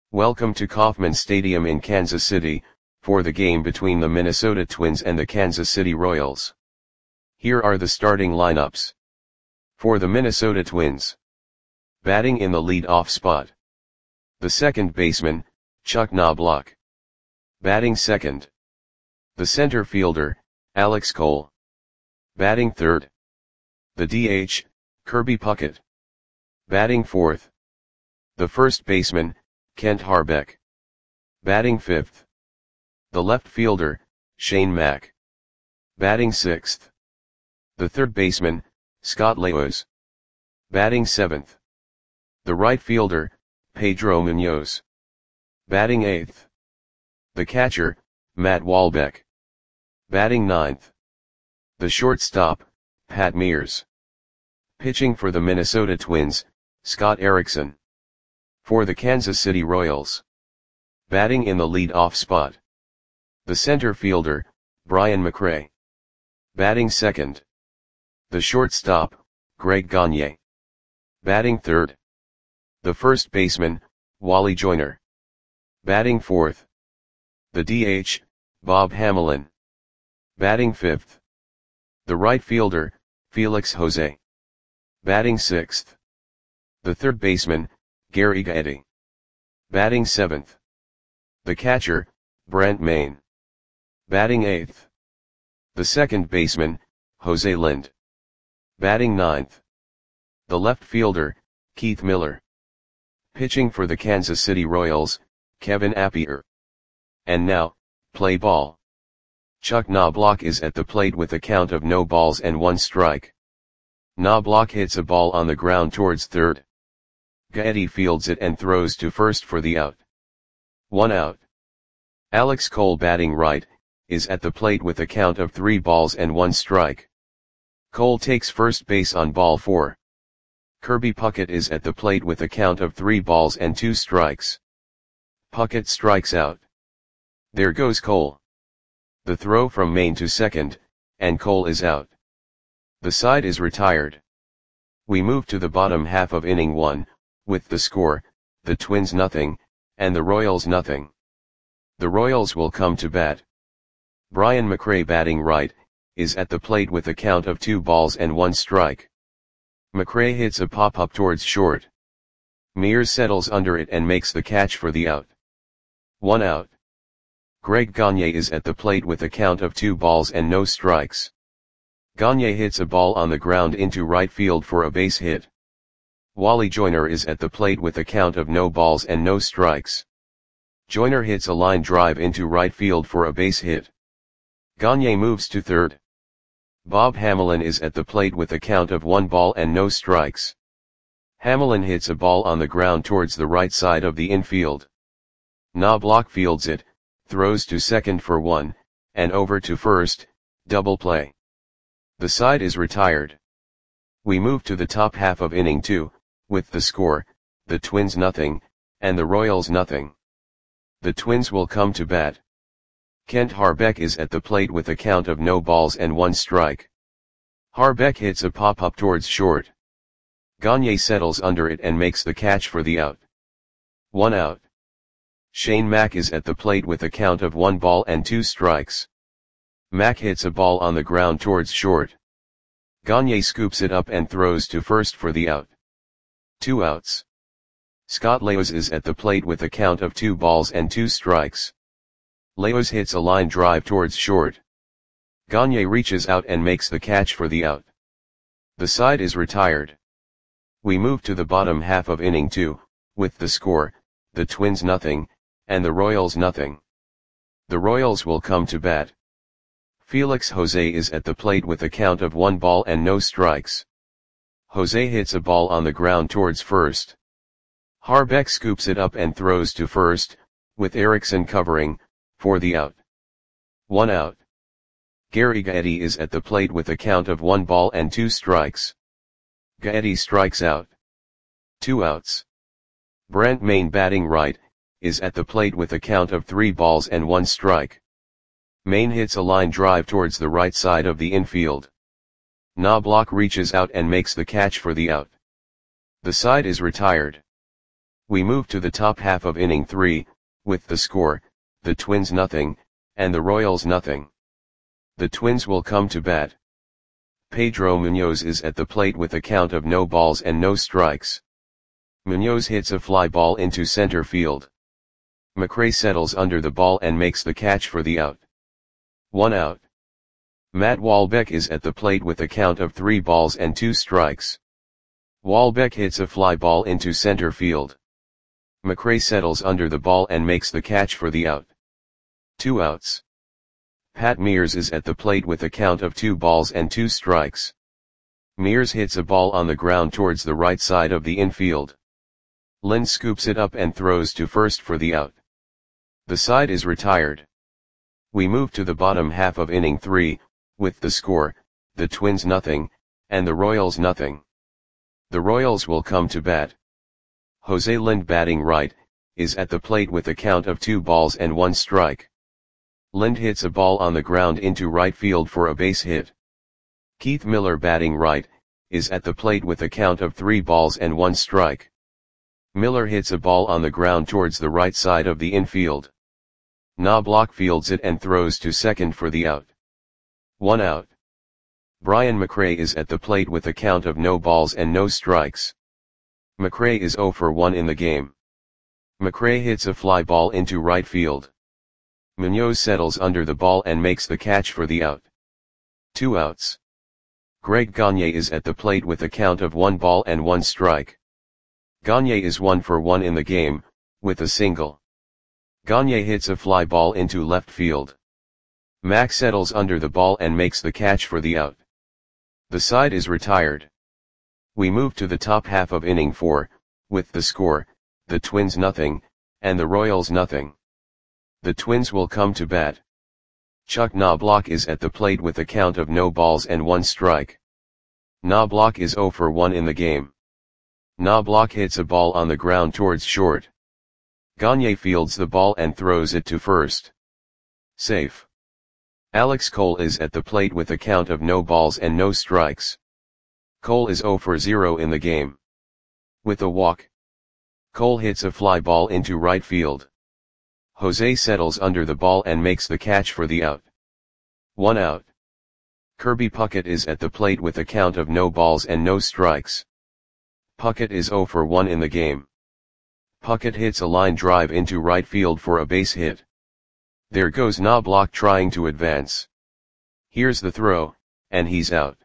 Welcome to Kauffman Stadium in Kansas City, for the game between the Minnesota Twins and the Kansas City Royals. Here are the starting lineups. For the Minnesota Twins. Batting in the lead-off spot. The second baseman, Chuck Knobloch. Batting second. The center fielder, Alex Cole. Batting third. The DH, Kirby Puckett. Batting fourth. The first baseman, Kent Hrbek. Batting fifth. The left fielder, Shane Mack. Batting sixth. The third baseman, Scott Laos. Batting seventh. The right fielder, Pedro Munoz. Batting eighth. The catcher, Matt Wahlbeck. Batting ninth. The shortstop, Pat Mears. Pitching for the Minnesota Twins, Scott Erickson. For the Kansas City Royals. Batting in the lead-off spot. The center fielder, Brian McRae. Batting second. The shortstop, Greg Gagne. Batting third. The first baseman, Wally Joyner. Batting fourth. The DH, Bob Hamelin. Batting fifth. The right fielder, Felix Jose. Batting sixth. The third baseman, Gary Gaetti. Batting seventh. The catcher, Brent Mayne. Batting eighth. The second baseman, Jose Lind. Batting ninth. The left fielder, Keith Miller. Pitching for the Kansas City Royals, Kevin Appier. And now, play ball. Chuck Knobloch is at the plate with a count of no balls and one strike. Knobloch hits a ball on the ground towards third. Gaetti fields it and throws to first for the out. 1 out. Alex Cole, batting right, is at the plate with a count of 3 balls and 1 strike. Cole takes first base on ball 4. Kirby Puckett is at the plate with a count of 3 balls and 2 strikes. Puckett strikes out. There goes Cole. The throw from Mayne to second, and Cole is out. The side is retired. We move to the bottom half of inning 1, with the score, the Twins nothing, and the Royals nothing. The Royals will come to bat. Brian McRae, batting right, is at the plate with a count of 2 balls and 1 strike. McRae hits a pop-up towards short. Mears settles under it and makes the catch for the out. 1 out. Greg Gagne is at the plate with a count of 2 balls and no strikes. Gagne hits a ball on the ground into right field for a base hit. Wally Joyner is at the plate with a count of no balls and no strikes. Joyner hits a line drive into right field for a base hit. Gagne moves to third. Bob Hamelin is at the plate with a count of 1 ball and no strikes. Hamelin hits a ball on the ground towards the right side of the infield. Knobloch fields it, throws to second for 1, and over to first, double play. The side is retired. We move to the top half of inning 2, with the score, the Twins nothing, and the Royals nothing. The Twins will come to bat. Kent Hrbek is at the plate with a count of no balls and 1 strike. Hrbek hits a pop-up towards short. Gagne settles under it and makes the catch for the out. 1 out. Shane Mack is at the plate with a count of 1 ball and 2 strikes. Mack hits a ball on the ground towards short. Gagne scoops it up and throws to first for the out. 2 outs. Scott Laos is at the plate with a count of 2 balls and 2 strikes. Laos hits a line drive towards short. Gagne reaches out and makes the catch for the out. The side is retired. We move to the bottom half of inning 2, with the score, the Twins nothing, and the Royals nothing. The Royals will come to bat. Felix Jose is at the plate with a count of 1 ball and no strikes. Jose hits a ball on the ground towards first. Hrbek scoops it up and throws to first, with Erickson covering, for the out. 1 out. Gary Gaetti is at the plate with a count of 1 ball and 2 strikes. Gaetti strikes out. 2 outs. Brent Mayne, batting right, is at the plate with a count of 3 balls and 1 strike. Mayne hits a line drive towards the right side of the infield. Knobloch reaches out and makes the catch for the out. The side is retired. We move to the top half of inning 3, with the score, the Twins nothing, and the Royals nothing. The Twins will come to bat. Pedro Munoz is at the plate with a count of no balls and no strikes. Munoz hits a fly ball into center field. McRae settles under the ball and makes the catch for the out. 1 out. Matt Walbeck is at the plate with a count of 3 balls and 2 strikes. Walbeck hits a fly ball into center field. McRae settles under the ball and makes the catch for the out. 2 outs. Pat Mears is at the plate with a count of 2 balls and 2 strikes. Mears hits a ball on the ground towards the right side of the infield. Lind scoops it up and throws to first for the out. The side is retired. We move to the bottom half of inning 3, with the score, the Twins nothing, and the Royals nothing. The Royals will come to bat. Jose Lind, batting right, is at the plate with a count of 2 balls and 1 strike. Lind hits a ball on the ground into right field for a base hit. Keith Miller, batting right, is at the plate with a count of 3 balls and 1 strike. Miller hits a ball on the ground towards the right side of the infield. Knobloch fields it and throws to second for the out. 1 out. Brian McRae is at the plate with a count of no balls and no strikes. McRae is 0 for 1 in the game. McRae hits a fly ball into right field. Munoz settles under the ball and makes the catch for the out. 2 outs. Greg Gagne is at the plate with a count of 1 ball and 1 strike. Gagne is 1 for 1 in the game, with a single. Gagne hits a fly ball into left field. Mack settles under the ball and makes the catch for the out. The side is retired. We move to the top half of inning 4, with the score, the Twins nothing, and the Royals nothing. The Twins will come to bat. Chuck Knobloch is at the plate with a count of no balls and 1 strike. Knobloch is 0 for 1 in the game. Knobloch hits a ball on the ground towards short. Gagne fields the ball and throws it to first. Safe. Alex Cole is at the plate with a count of no balls and no strikes. Cole is 0 for 0 in the game. With a walk. Cole hits a fly ball into right field. Jose settles under the ball and makes the catch for the out. 1 out. Kirby Puckett is at the plate with a count of no balls and no strikes. Puckett is 0 for 1 in the game. Puckett hits a line drive into right field for a base hit. There goes Knobloch trying to advance. Here's the throw, and he's out.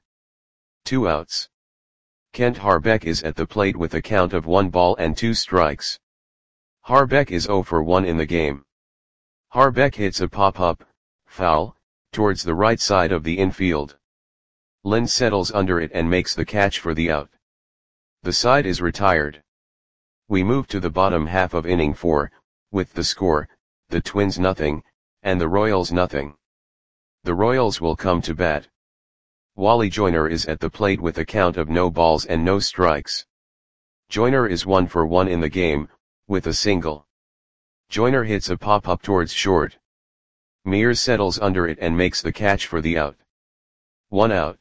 2 outs. Kent Harbeck is at the plate with a count of 1 ball and 2 strikes. Harbeck is 0 for 1 in the game. Harbeck hits a pop-up, foul, towards the right side of the infield. Lind settles under it and makes the catch for the out. The side is retired. We move to the bottom half of inning 4, with the score, the Twins nothing, and the Royals nothing. The Royals will come to bat. Wally Joyner is at the plate with a count of no balls and no strikes. Joyner is 1 for 1 in the game, with a single. Joyner hits a pop-up towards short. Mears settles under it and makes the catch for the out. 1 out.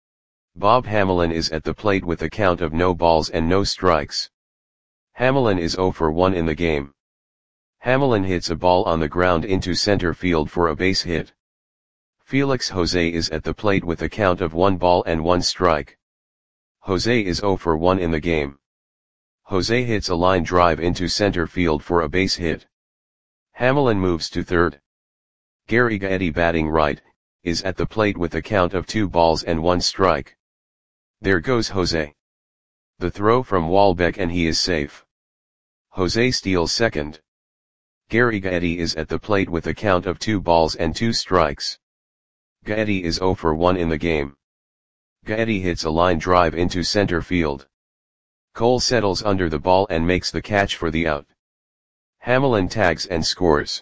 Bob Hamelin is at the plate with a count of no balls and no strikes. Hamelin is 0 for 1 in the game. Hamelin hits a ball on the ground into center field for a base hit. Felix Jose is at the plate with a count of 1 ball and 1 strike. Jose is 0 for 1 in the game. Jose hits a line drive into center field for a base hit. Hamelin moves to third. Gary Gaetti, batting right, is at the plate with a count of 2 balls and 1 strike. There goes Jose. The throw from Walbeck and he is safe. Jose steals second. Gary Gaetti is at the plate with a count of 2 balls and 2 strikes. Gaetti is 0 for 1 in the game. Gaetti hits a line drive into center field. Cole settles under the ball and makes the catch for the out. Hamelin tags and scores.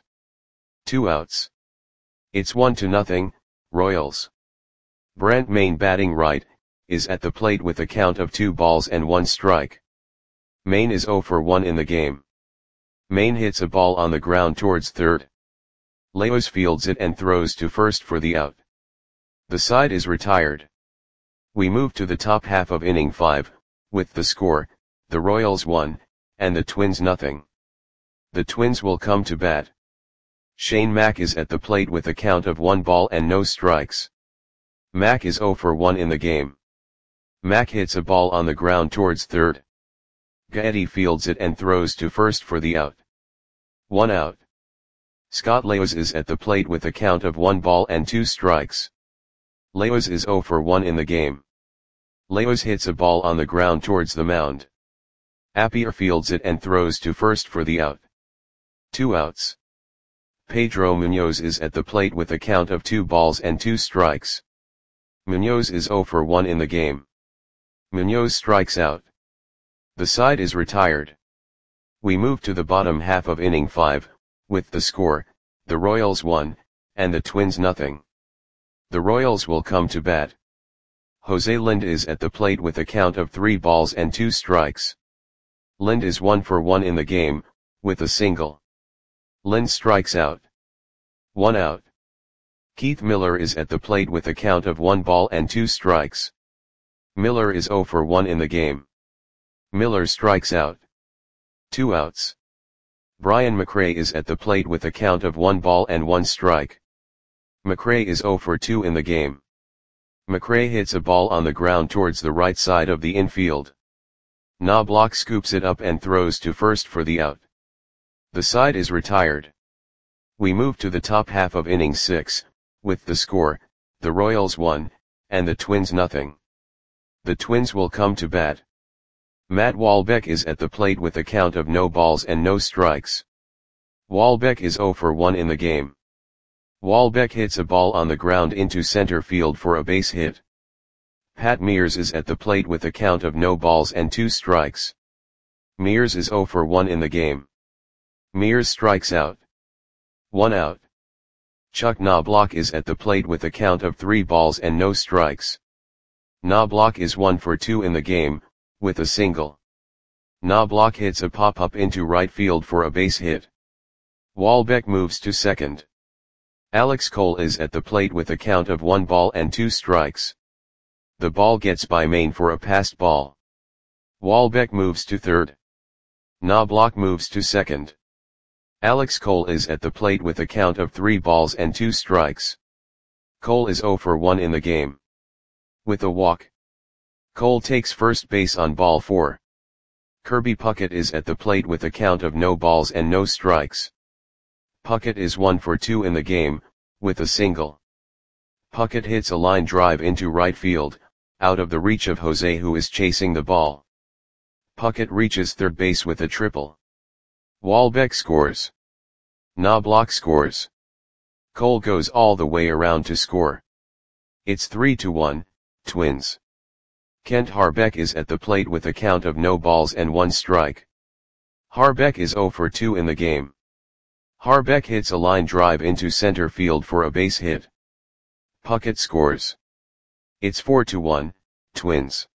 2 outs. It's 1-0, Royals. Brent Mayne, batting right, is at the plate with a count of 2 balls and 1 strike. Mayne is 0 for 1 in the game. Mayne hits a ball on the ground towards third. Leos fields it and throws to first for the out. The side is retired. We move to the top half of inning 5, with the score, the Royals 1, and the Twins nothing. The Twins will come to bat. Shane Mack is at the plate with a count of 1 ball and no strikes. Mack is 0 for 1 in the game. Mack hits a ball on the ground towards third. Gaetti fields it and throws to first for the out. 1 out. Scott Leos is at the plate with a count of 1 ball and 2 strikes. Leos is 0 for 1 in the game. Leos hits a ball on the ground towards the mound. Appier fields it and throws to first for the out. 2 outs. Pedro Munoz is at the plate with a count of 2 balls and 2 strikes. Munoz is 0 for 1 in the game. Munoz strikes out. The side is retired. We move to the bottom half of inning 5, with the score, the Royals 1, and the Twins nothing. The Royals will come to bat. Jose Lind is at the plate with a count of 3 balls and 2 strikes. Lind is 1 for 1 in the game, with a single. Lind strikes out. 1 out. Keith Miller is at the plate with a count of 1 ball and 2 strikes. Miller is 0 for 1 in the game. Miller strikes out. 2 outs. Brian McRae is at the plate with a count of 1 ball and 1 strike. McRae is 0 for 2 in the game. McRae hits a ball on the ground towards the right side of the infield. Knobloch scoops it up and throws to first for the out. The side is retired. We move to the top half of inning 6, with the score, the Royals 1, and the Twins nothing. The Twins will come to bat. Matt Walbeck is at the plate with a count of no balls and no strikes. Walbeck is 0 for 1 in the game. Walbeck hits a ball on the ground into center field for a base hit. Pat Mears is at the plate with a count of no balls and 2 strikes. Mears is 0 for 1 in the game. Mears strikes out. 1 out. Chuck Knobloch is at the plate with a count of 3 balls and no strikes. Knobloch is 1 for 2 in the game, with a single. Knobloch hits a pop-up into right field for a base hit. Walbeck moves to second. Alex Cole is at the plate with a count of 1 ball and 2 strikes. The ball gets by Maine for a passed ball. Walbeck moves to third. Knobloch moves to second. Alex Cole is at the plate with a count of 3 balls and 2 strikes. Cole is 0 for 1 in the game. With a walk. Cole takes first base on ball 4. Kirby Puckett is at the plate with a count of no balls and no strikes. Puckett is 1 for 2 in the game, with a single. Puckett hits a line drive into right field, out of the reach of Jose who is chasing the ball. Puckett reaches third base with a triple. Walbeck scores. Knobloch scores. Cole goes all the way around to score. It's 3-1, Twins. Kent Harbeck is at the plate with a count of no balls and 1 strike. Harbeck is 0 for 2 in the game. Harbeck hits a line drive into center field for a base hit. Puckett scores. It's 4-1, Twins.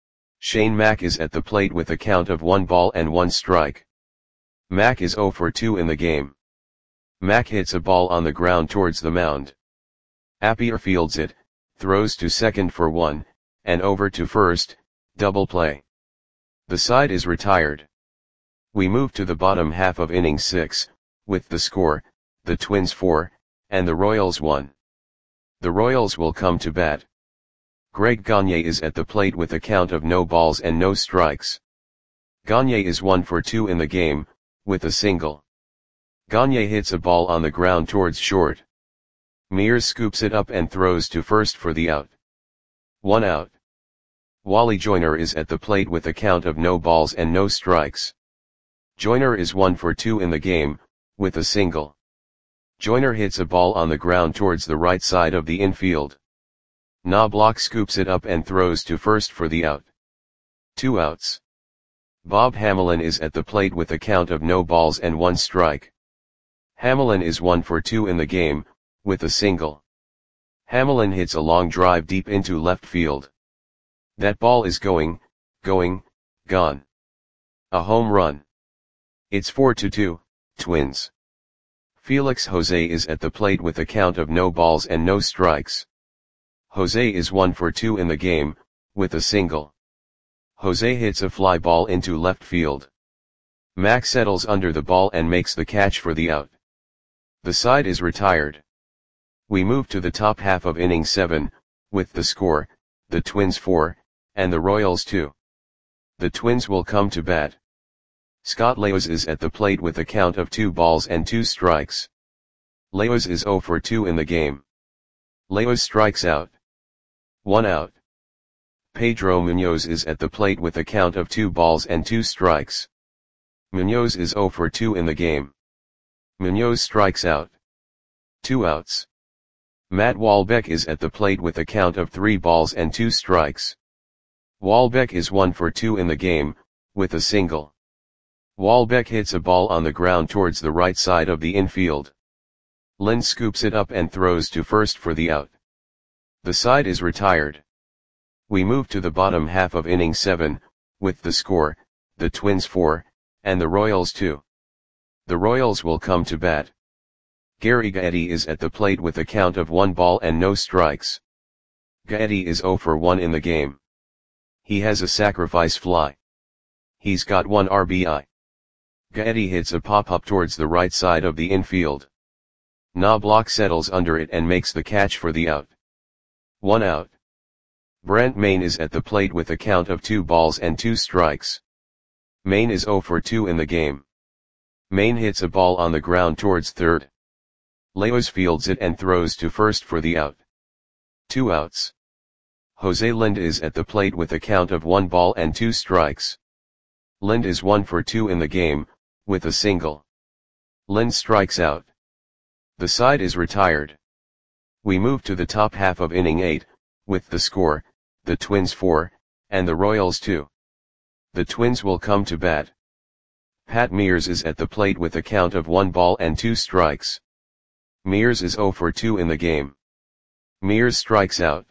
Shane Mack is at the plate with a count of 1 ball and 1 strike. Mack is 0 for 2 in the game. Mack hits a ball on the ground towards the mound. Appier fields it, throws to second for 1, and over to first, double play. The side is retired. We move to the bottom half of inning 6, with the score, the Twins 4, and the Royals 1. The Royals will come to bat. Greg Gagne is at the plate with a count of no balls and no strikes. Gagne is 1 for 2 in the game, with a single. Gagne hits a ball on the ground towards short. Mears scoops it up and throws to first for the out. 1 out. Wally Joyner is at the plate with a count of no balls and no strikes. Joyner is 1 for 2 in the game, with a single. Joyner hits a ball on the ground towards the right side of the infield. Knobloch scoops it up and throws to first for the out. 2 outs. Bob Hamelin is at the plate with a count of no balls and 1 strike. Hamelin is 1 for 2 in the game, with a single. Hamelin hits a long drive deep into left field. That ball is gone. A home run. It's 4-2, Twins. Felix Jose is at the plate with a count of no balls and no strikes. Jose is 1 for 2 in the game, with a single. Jose hits a fly ball into left field. Mac settles under the ball and makes the catch for the out. The side is retired. We move to the top half of inning 7, with the score, the Twins 4, and the Royals 2. The Twins will come to bat. Scott Lewis is at the plate with a count of 2 balls and 2 strikes. Lewis is 0 for 2 in the game. Lewis strikes out. 1 out. Pedro Munoz is at the plate with a count of 2 balls and 2 strikes. Munoz is 0 for 2 in the game. Munoz strikes out. 2 outs. Matt Walbeck is at the plate with a count of 3 balls and 2 strikes. Walbeck is 1 for 2 in the game, with a single. Walbeck hits a ball on the ground towards the right side of the infield. Lind scoops it up and throws to first for the out. The side is retired. We move to the bottom half of inning 7, with the score, the Twins 4, and the Royals 2. The Royals will come to bat. Gary Gaetti is at the plate with a count of 1 ball and no strikes. Gaetti is 0 for 1 in the game. He has a sacrifice fly. He's got 1 RBI. Gaetti hits a pop-up towards the right side of the infield. Knobloch settles under it and makes the catch for the out. 1 out. Brent Mayne is at the plate with a count of 2 balls and 2 strikes. Mayne is 0 for 2 in the game. Mayne hits a ball on the ground towards third. Lewis fields it and throws to first for the out. 2 outs. Jose Lind is at the plate with a count of 1 ball and 2 strikes. Lind is 1 for 2 in the game, with a single. Lind strikes out. The side is retired. We move to the top half of inning 8, with the score, the Twins 4, and the Royals 2. The Twins will come to bat. Pat Mears is at the plate with a count of 1 ball and 2 strikes. Mears is 0 for 2 in the game. Mears strikes out.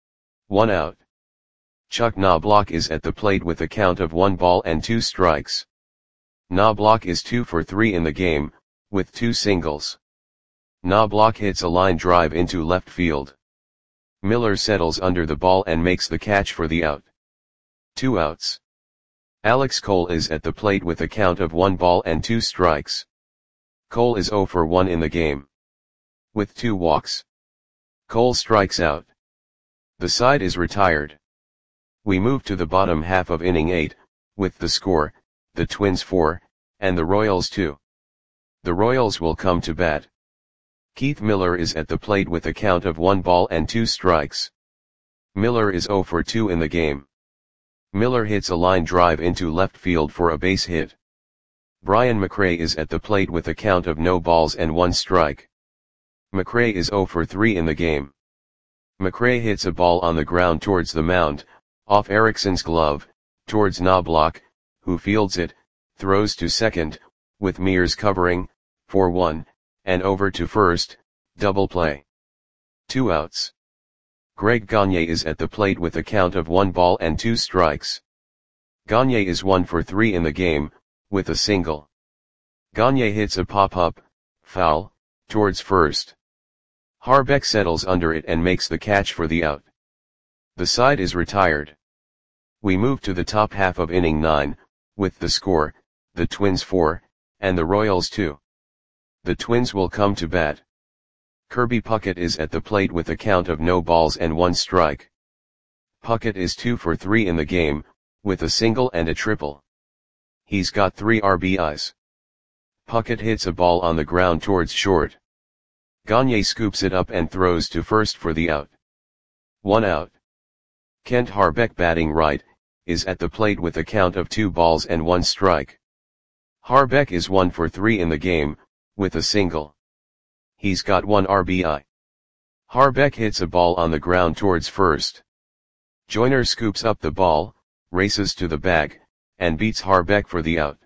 1 out. Chuck Knobloch is at the plate with a count of 1 ball and 2 strikes. Knobloch is 2 for 3 in the game, with 2 singles. Knobloch hits a line drive into left field. Miller settles under the ball and makes the catch for the out. 2 outs. Alex Cole is at the plate with a count of 1 ball and 2 strikes. Cole is 0 for 1 in the game. With 2 walks. Cole strikes out. The side is retired. We move to the bottom half of inning 8, with the score, the Twins 4, and the Royals 2. The Royals will come to bat. Keith Miller is at the plate with a count of 1 ball and 2 strikes. Miller is 0 for 2 in the game. Miller hits a line drive into left field for a base hit. Brian McRae is at the plate with a count of no balls and 1 strike. McRae is 0 for 3 in the game. McRae hits a ball on the ground towards the mound, off Erickson's glove, towards Knobloch, who fields it, throws to second, with Mears covering, for 1, and over to first, double play. 2 outs. Greg Gagne is at the plate with a count of 1 ball and 2 strikes. Gagne is 1 for 3 in the game, with a single. Gagne hits a pop-up, foul, towards first. Harbeck settles under it and makes the catch for the out. The side is retired. We move to the top half of inning 9, with the score, the Twins 4, and the Royals 2. The Twins will come to bat. Kirby Puckett is at the plate with a count of no balls and 1 strike. Puckett is 2 for 3 in the game, with a single and a triple. He's got 3 RBIs. Puckett hits a ball on the ground towards short. Gagne scoops it up and throws to first for the out. 1 out. Kent Harbeck, batting right, is at the plate with a count of 2 balls and 1 strike. Harbeck is 1 for 3 in the game, with a single. He's got 1 RBI. Harbeck hits a ball on the ground towards first. Joyner scoops up the ball, races to the bag, and beats Harbeck for the out.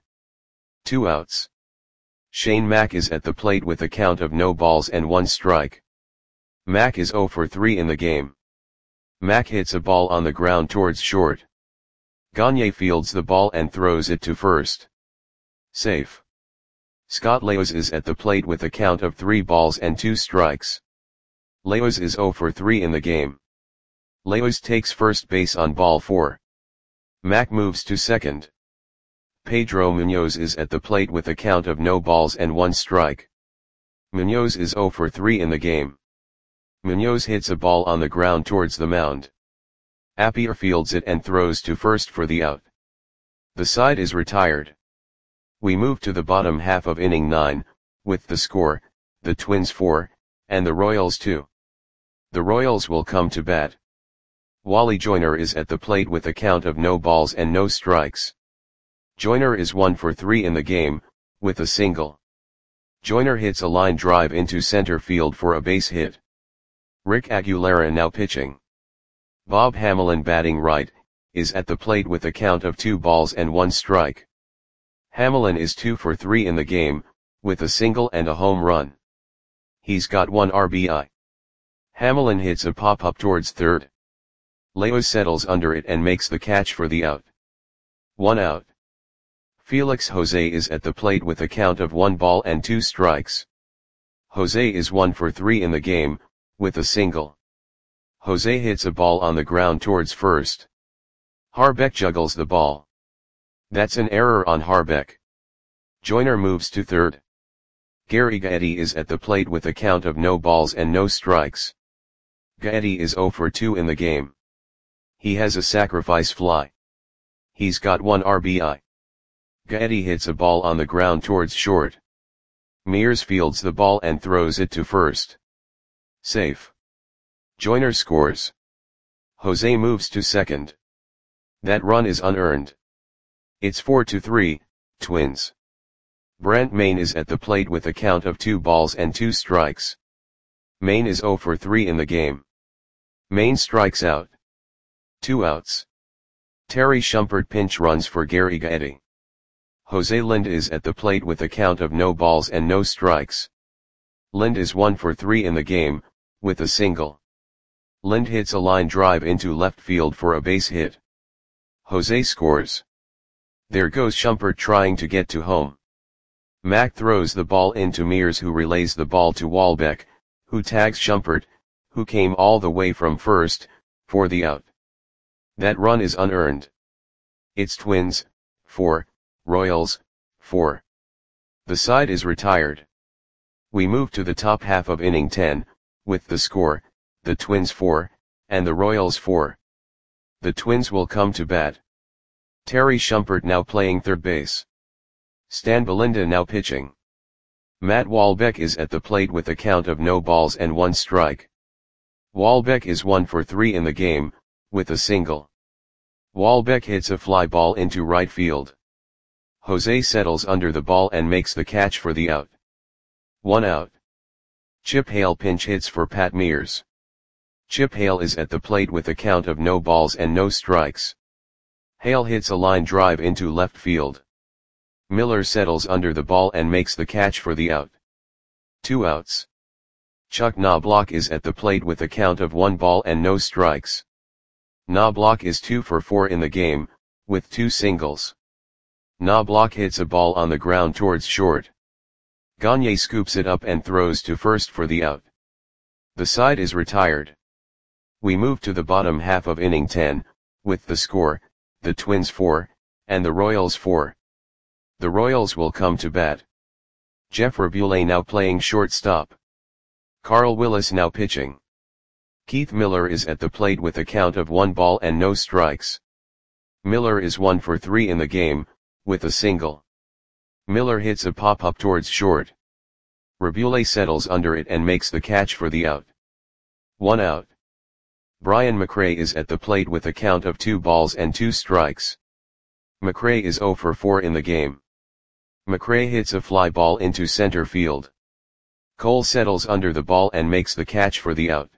2 outs. Shane Mack is at the plate with a count of no balls and 1 strike. Mack is 0 for 3 in the game. Mack hits a ball on the ground towards short. Gagne fields the ball and throws it to first. Safe. Scott Lewis is at the plate with a count of 3 balls and 2 strikes. Lewis is 0 for 3 in the game. Lewis takes first base on ball 4. Mack moves to second. Pedro Munoz is at the plate with a count of no balls and 1 strike. Munoz is 0 for 3 in the game. Munoz hits a ball on the ground towards the mound. Appier fields it and throws to first for the out. The side is retired. We move to the bottom half of inning 9, with the score, the Twins 4, and the Royals 2. The Royals will come to bat. Wally Joyner is at the plate with a count of no balls and no strikes. Joyner is 1 for 3 in the game, with a single. Joyner hits a line drive into center field for a base hit. Rick Aguilera now pitching. Bob Hamelin batting right, is at the plate with a count of 2 balls and 1 strike. Hamelin is 2 for 3 in the game, with a single and a home run. He's got 1 RBI. Hamelin hits a pop-up towards third. Leos settles under it and makes the catch for the out. 1 out. Felix Jose is at the plate with a count of 1 ball and 2 strikes. Jose is 1 for 3 in the game, with a single. Jose hits a ball on the ground towards first. Harbeck juggles the ball. That's an error on Harbeck. Joyner moves to third. Gary Gaetti is at the plate with a count of no balls and no strikes. Gaetti is 0 for 2 in the game. He has a sacrifice fly. He's got 1 RBI. Gaetti hits a ball on the ground towards short. Mears fields the ball and throws it to first. Safe. Joyner scores. Jose moves to second. That run is unearned. It's 4-3, Twins. Brent Mayne is at the plate with a count of 2 balls and 2 strikes. Mayne is 0 for 3 in the game. Mayne strikes out. 2 outs. Terry Shumpert pinch runs for Gary Gaetti. Jose Lind is at the plate with a count of no balls and no strikes. Lind is 1 for 3 in the game, with a single. Lind hits a line drive into left field for a base hit. Jose scores. There goes Shumpert trying to get to home. Mack throws the ball into Mears, who relays the ball to Walbeck, who tags Shumpert, who came all the way from first, for the out. That run is unearned. It's Twins, 4, Royals, 4. The side is retired. We move to the top half of inning 10, with the score, the Twins 4, and the Royals 4. The Twins will come to bat. Terry Shumpert now playing third base. Stan Belinda now pitching. Matt Walbeck is at the plate with a count of no balls and 1 strike. Walbeck is 1 for 3 in the game, with a single. Walbeck hits a fly ball into right field. Jose settles under the ball and makes the catch for the out. 1 out. Chip Hale pinch hits for Pat Mears. Chip Hale is at the plate with a count of no balls and no strikes. Hale hits a line drive into left field. Miller settles under the ball and makes the catch for the out. 2 outs. Chuck Knobloch is at the plate with a count of 1 ball and no strikes. Knobloch is 2 for 4 in the game, with 2 singles. Knobloch hits a ball on the ground towards short. Gagne scoops it up and throws to first for the out. The side is retired. We move to the bottom half of inning 10, with the score, the Twins 4, and the Royals 4. The Royals will come to bat. Jeff Rabule now playing shortstop. Carl Willis now pitching. Keith Miller is at the plate with a count of 1 ball and no strikes. Miller is 1 for 3 in the game, with a single. Miller hits a pop-up towards short. Rabule settles under it and makes the catch for the out. 1 out. Brian McRae is at the plate with a count of 2 balls and 2 strikes. McRae is 0 for 4 in the game. McRae hits a fly ball into center field. Cole settles under the ball and makes the catch for the out.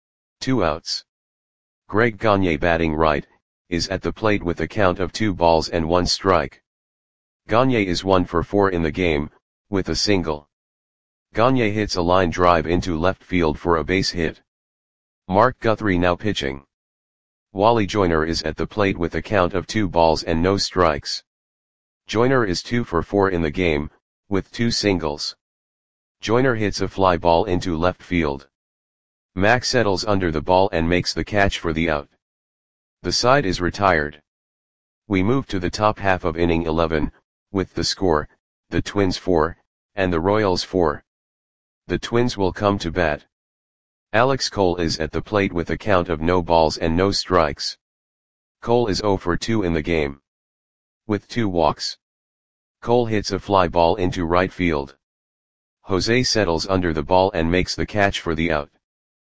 2 outs. Greg Gagne batting right, is at the plate with a count of 2 balls and 1 strike. Gagne is 1 for 4 in the game, with a single. Gagne hits a line drive into left field for a base hit. Mark Guthrie now pitching. Wally Joyner is at the plate with a count of 2 balls and no strikes. Joyner is 2 for 4 in the game, with 2 singles. Joyner hits a fly ball into left field. Mack settles under the ball and makes the catch for the out. The side is retired. We move to the top half of inning 11, with the score, the Twins 4, and the Royals 4. The Twins will come to bat. Alex Cole is at the plate with a count of no balls and no strikes. Cole is 0 for 2 in the game. With 2 walks. Cole hits a fly ball into right field. Jose settles under the ball and makes the catch for the out.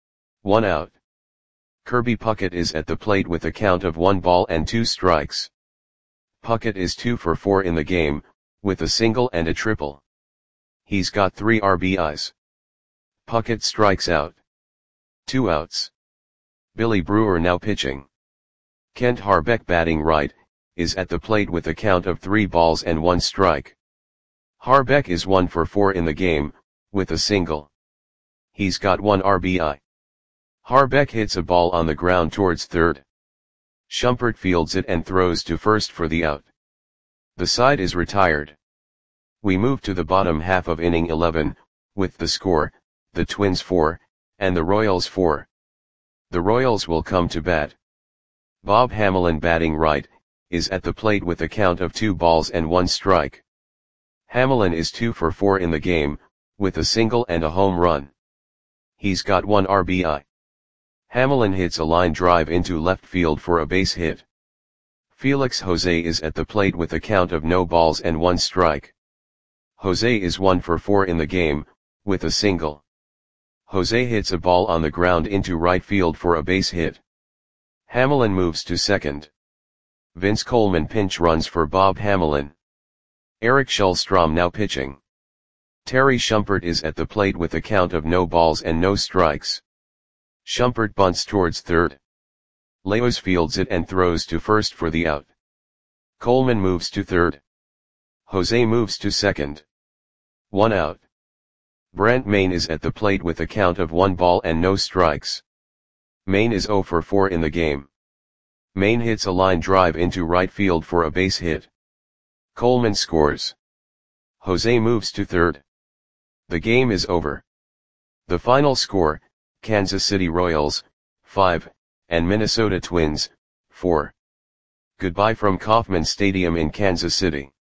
1 out. Kirby Puckett is at the plate with a count of 1 ball and 2 strikes. Puckett is 2 for 4 in the game, with a single and a triple. He's got 3 RBIs. Puckett strikes out. 2 outs. Billy Brewer now pitching. Kent Harbeck batting right, is at the plate with a count of 3 balls and 1 strike. Harbeck is 1 for 4 in the game, with a single. He's got 1 RBI. Harbeck hits a ball on the ground towards third. Shumpert fields it and throws to first for the out. The side is retired. We move to the bottom half of inning 11, with the score, the Twins 4, and the Royals 4. The Royals will come to bat. Bob Hamelin batting right, is at the plate with a count of 2 balls and 1 strike. Hamelin is 2 for 4 in the game, with a single and a home run. He's got 1 RBI. Hamelin hits a line drive into left field for a base hit. Felix Jose is at the plate with a count of no balls and 1 strike. Jose is 1 for 4 in the game, with a single. Jose hits a ball on the ground into right field for a base hit. Hamelin moves to second. Vince Coleman pinch runs for Bob Hamelin. Eric Schulstrom now pitching. Terry Shumpert is at the plate with a count of no balls and no strikes. Shumpert bunts towards third. Leos fields it and throws to first for the out. Coleman moves to third. Jose moves to second. 1 out. Brent Mayne is at the plate with a count of 1 ball and no strikes. Mayne is 0 for 4 in the game. Mayne hits a line drive into right field for a base hit. Coleman scores. Jose moves to third. The game is over. The final score, Kansas City Royals, 5, and Minnesota Twins, 4. Goodbye from Kauffman Stadium in Kansas City.